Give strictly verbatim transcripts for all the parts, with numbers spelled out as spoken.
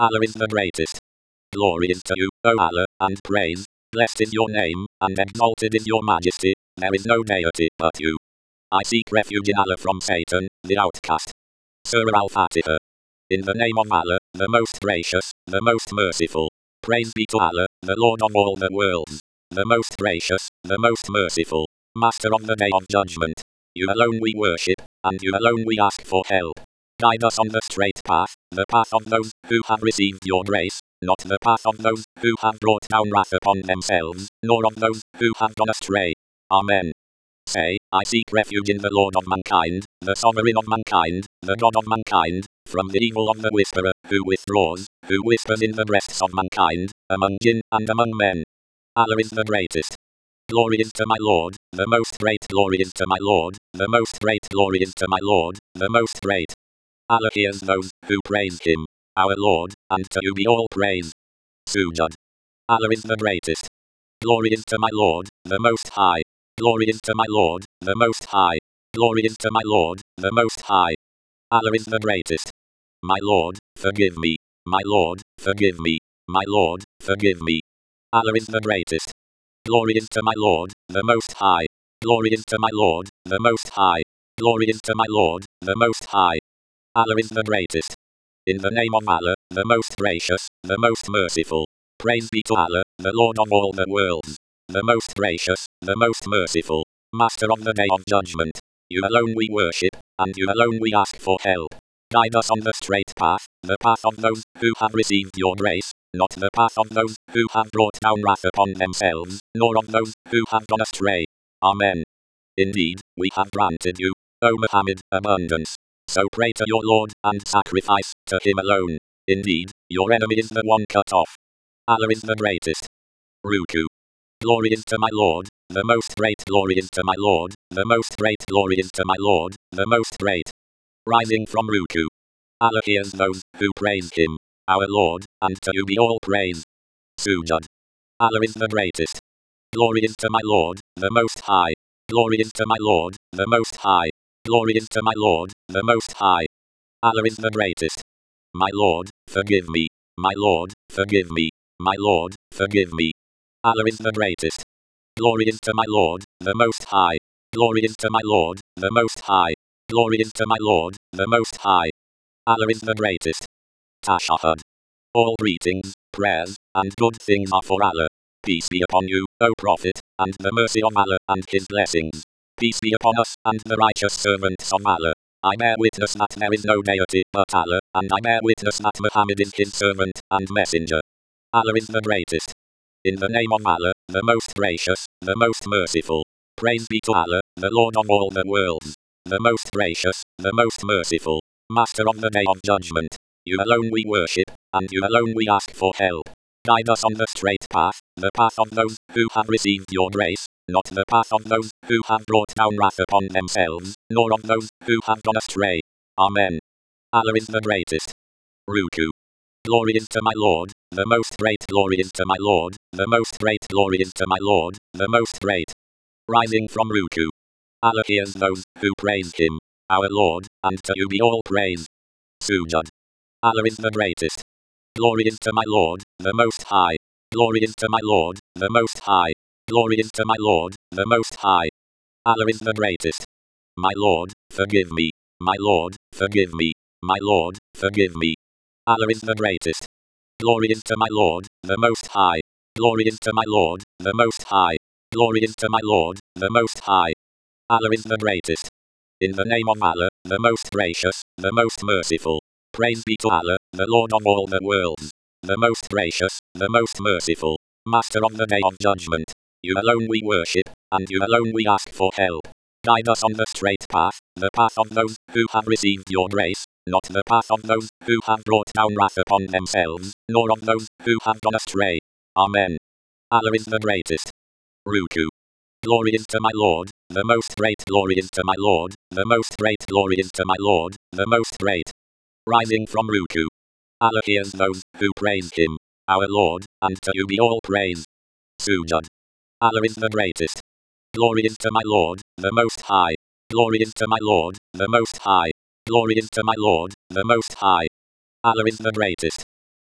Allah is the greatest. Glory is to you, O Allah, and praise. Blessed is your name, and exalted is your majesty. There is no deity but you. I seek refuge in Allah from Satan, the outcast. Surah Al-Fatiha. In the name of Allah, the most gracious, the most merciful. Praise be to Allah, the Lord of all the worlds. The most gracious, the most merciful. Master of the day of judgment. You alone we worship, and you alone we ask for help. Guide us on the straight path, the path of those who have received your grace, not the path of those who have brought down wrath upon themselves, nor of those who have gone astray. Amen. Say, I seek refuge in the Lord of mankind, the sovereign of mankind, the God of mankind, from the evil of the whisperer, who withdraws, who whispers in the breasts of mankind, among jinn and among men. Allah is the greatest. Glory is to my Lord, the most great. Glory is to my Lord, the most great. Glory is to my Lord, the most great. Allah hears those who praise Him, our Lord, and to you be all praise. Sujud. Allah is the greatest. Glory is to my Lord, the Most High. Glory is to my Lord, the Most High. Glory is to my Lord, the Most High. Allah is the greatest. My Lord, forgive me. My Lord, forgive me. My Lord, forgive me. Allah is the greatest. Glory is to my Lord, the Most High. Glory is to my Lord, the Most High. Glory is to my Lord, the Most High. Allah is the greatest. In the name of Allah, the most gracious, the most merciful. Praise be to Allah, the Lord of all the worlds. The most gracious, the most merciful. Master of the day of judgment. You alone we worship, and you alone we ask for help. Guide us on the straight path, the path of those who have received your grace, not the path of those who have brought down wrath upon themselves, nor of those who have gone astray. Amen. Indeed, we have granted you, O Muhammad, abundance. So pray to your Lord, and sacrifice to Him alone. Indeed, your enemy is the one cut off. Allah is the greatest. Ruku. Glory is to my Lord, the most great. Glory is to my Lord, the most great. Glory is to my Lord, the most great. Rising from Ruku. Allah hears those who praise Him, our Lord, and to you be all praise. Sujud. Allah is the greatest. Glory is to my Lord, the Most High. Glory is to my Lord, the Most High. Glory is to my Lord, the Most High. Allah is the greatest. My Lord, forgive me. My Lord, forgive me. My Lord, forgive me. Allah is the greatest. Glory is to my Lord, the Most High. Glory is to my Lord, the Most High. Glory is to my Lord, the Most High. Allah is the greatest. Tashahhud. All greetings, prayers, and good things are for Allah. Peace be upon you, O Prophet, and the mercy of Allah and His blessings. Peace be upon us and the righteous servants of Allah. I bear witness that there is no deity but Allah, and I bear witness that Muhammad is His servant and messenger. Allah is the greatest. In the name of Allah, the most gracious, the most merciful. Praise be to Allah, the Lord of all the worlds. The most gracious, the most merciful. Master of the day of judgment. You alone we worship, and you alone we ask for help. Guide us on the straight path, the path of those who have received your grace, not the path of those who have brought down wrath upon themselves, nor of those who have gone astray. Amen. Allah is the greatest. Ruku. Glory is to my Lord, the most great. Glory is to my Lord, the most great. Glory is to my Lord, the most great. Rising from Ruku. Allah hears those who praise Him, our Lord, and to you be all praise. Sujud. Allah is the greatest. Glory is to my Lord, the Most High. Glory is to my Lord, the Most High. Glory is to my Lord, the Most High. Allah is the greatest. My Lord, forgive me. My Lord, forgive me. My Lord, forgive me. Allah is the greatest. Glory is to my Lord, the Most High. Glory is to my Lord, the Most High. Glory is to my Lord, the Most High. Allah is the greatest. In the name of Allah, the most gracious, the most merciful. Praise be to Allah, the Lord of all the worlds. The most gracious, the most merciful. Master of the day of judgment. You alone we worship, and you alone we ask for help. Guide us on the straight path, the path of those who have received your grace, not the path of those who have brought down wrath upon themselves, nor of those who have gone astray. Amen. Allah is the greatest. Ruku. Glory is to my Lord, the most great. Glory is to my Lord, the most great. Glory is to my Lord, the most great. Rising from Ruku. Allah hears those who praise Him, our Lord, and to you be all praise. Sujud. Allah is the greatest. Glory is to my Lord, the Most High. Glory is to my Lord, the Most High. Glory is to my Lord, the Most High. Allah is the greatest.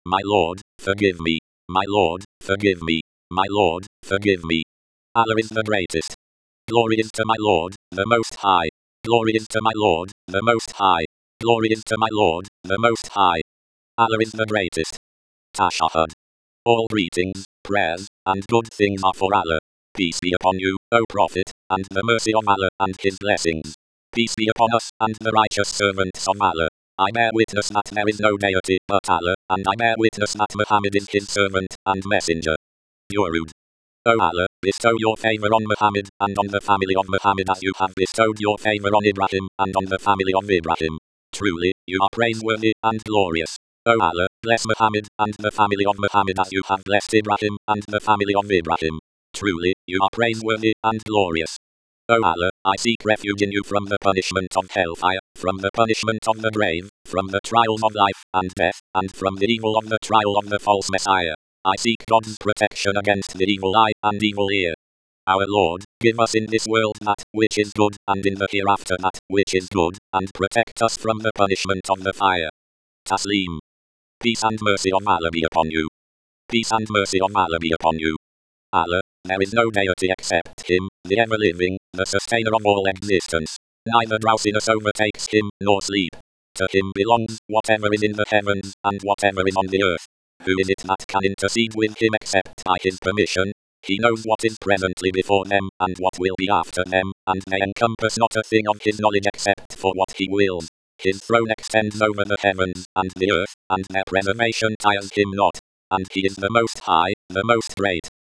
My Lord, forgive me. My Lord, forgive me. My Lord, forgive me. Allah is the greatest. Glory is to my Lord, the Most High. Glory is to my Lord, the Most High. Glory is to my Lord, the Most High. Allah is the greatest. Tashahhud. All greetings, prayers, and good things are for Allah. Peace be upon you, O Prophet, and the mercy of Allah and His blessings. Peace be upon us and the righteous servants of Allah. I bear witness that there is no deity but Allah, and I bear witness that Muhammad is His servant and messenger. Durud. O Allah, bestow your favor on Muhammad and on the family of Muhammad as you have bestowed your favor on Ibrahim and on the family of Ibrahim. Truly, you are praiseworthy and glorious. O Allah, bless Muhammad and the family of Muhammad as you have blessed Ibrahim and the family of Ibrahim. Truly, you are praiseworthy and glorious. O Allah, I seek refuge in you from the punishment of hellfire, from the punishment of the grave, from the trials of life and death, and from the evil of the trial of the false Messiah. I seek God's protection against the evil eye and evil ear. Our Lord, give us in this world that which is good, and in the hereafter that which is good, and protect us from the punishment of the fire. Taslim. Peace and mercy of Allah be upon you. Peace and mercy of Allah be upon you. Allah, there is no deity except Him, the ever-living, the sustainer of all existence. Neither drowsiness overtakes Him, nor sleep. To Him belongs whatever is in the heavens, and whatever is on the earth. Who is it that can intercede with Him except by His permission? He knows what is presently before them, and what will be after them, and they encompass not a thing of His knowledge except for what He wills. His throne extends over the heavens and the earth, and their preservation tires Him not. And He is the Most High, the Most Great.